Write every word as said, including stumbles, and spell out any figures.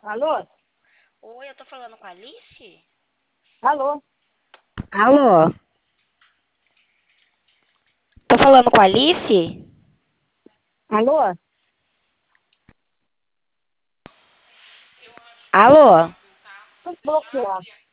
Alô? Oi, eu tô falando com a Alice? Alô? Alô? Tô falando com a Alice? Alô? Alô? Vou bloquear.